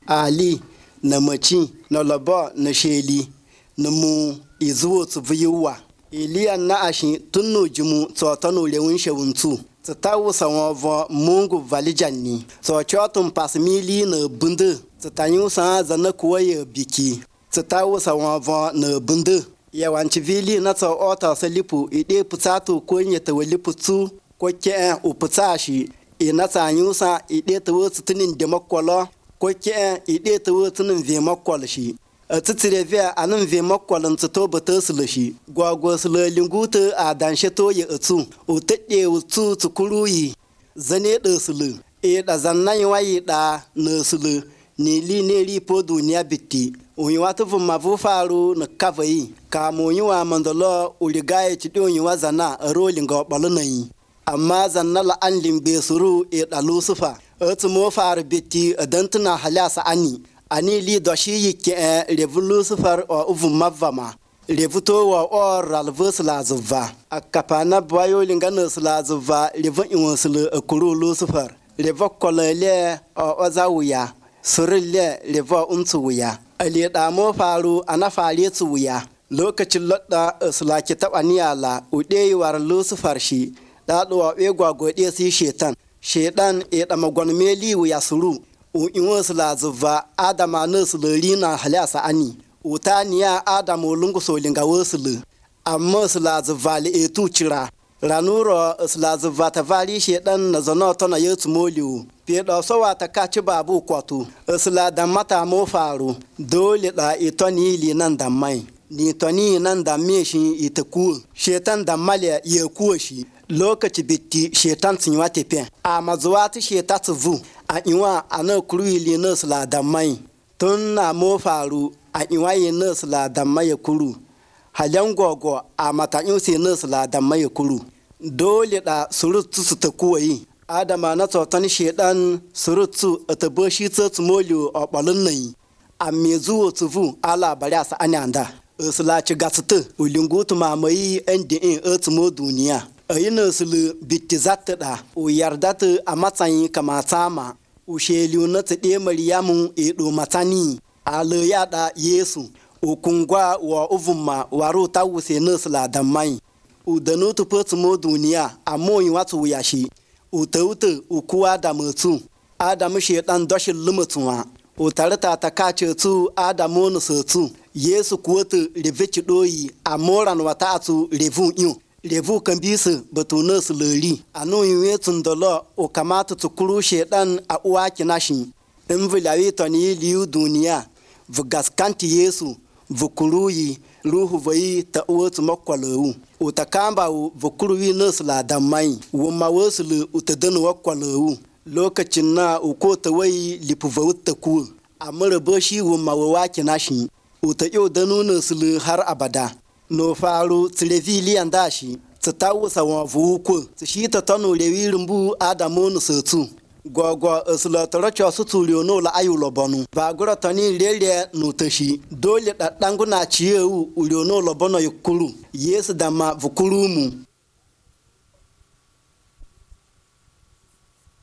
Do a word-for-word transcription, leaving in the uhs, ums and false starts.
ali na maci na laba na sheli na mu izuwo tsubiyuwa iliyan na ashi tunno jimu tsotano lewun shewuntu tsatawu sawovo mungu valijanni so chotun pasmili na bunde tsatanyu sa zana kuwaye biki tsatawu sawovo na bunde yawanci vili na tso ota salipu ide putsatu ko nyeta walipu tsu ko ke uputsashi ina tsanyu sa ide tawo tunin demakwalo ko ke ide tawo tunin vemakwalo shi tsitsire via anan vemakwalon tsato batasula shi gwagwa sula linguta a danshe to ya atsu utadde utsu tsukuruyi zane da sulu e da zannan wayi da na sulu ni li ne ri po duniya bitti uyi wata vuma vu faru na kavayi ka mo yi wa mandalo uligaye ci don yi wa zana rolling ga balanayi amma zanna la an limbe suru e da lusufa atsu mo faru bitti adantuna halasa ani ani li doshi yike revu lusufer o uvu mavama revu to wa o ralvus lazuva akapana bayo lingana slazuva revu inwaslu akuru lusufer revu kolele o ozawuya surille revu untuya ali da mo faru ana fare tsuya lokacin lodda sulaki tabaniyala ude war lusufer shi da do we gwagode si shetan shedan e da magwanmeli wuya suru uinwos la zuva adama nusluri na halasa ani utaniya adamu lungu solinga woslu amma sla zuva le etuchira ranuro sla zuva ta vali shedan na zono to na yetu moliu pe do so wata kaci babu kwatu sla da mata mo faru dole da itoni li nan da mai ni toni nan da me shi itaku shetan da male ye kushi lokaci bitti shetan tsinwa tepe a mazuwati shetatu vu a iwa ana kuruili nurse la da mai tun na mo faru a iwa yi nurse la da mai kuru halyan gogo a matayin sai nurse la da mai kuru dole da surutu su ta kuwayi adama na tsotan shedan surutu ta boshi tsotsu moliyo a balun nayi a me zuwo tsuvu ala bari asa anyanda usla ci gasute ulingutu mamayi ndin etmo duniya ayina sulu bitizata da u yardata a matsayin kamata ma u sheliu na tade maryamu e do matani ala yada yesu u kungwa wa uvuma waru ta wuse nasla da mai u danutu petmo duniya amoyi watu yashi u tauta u kuwa da mutu adamu shedan doshin lumutuwa u tarata ta kace tu adamu nusu yesu kuwata revici doyi amoran wata atu revu yu revu kan bisa batuna su lari anu yiwe tundolo o kamata tukuru shedan a uwa kinashi in vilawi tani liyu duniya vugaskanti yesu vukuruyi ruhu vayi ta uwa tumakwalawu utakamba vukuruyi nasla damai wumma wasulu utadanu wakwalawu lokacin na uko tawayi lipuvawutta ku amara bashi wumma wawa kinashi uta yau danu naslu har abada no faru tsireviliyan dashi tsatawu sawa vuku shi ta tano lewirimbu adamu nusatu gogo usulatara chosu tulio no la ayulo bonu bagura tani lele no tashi dole da danguna ciyewu ulio no lobono yukuru yesu dama vukurumu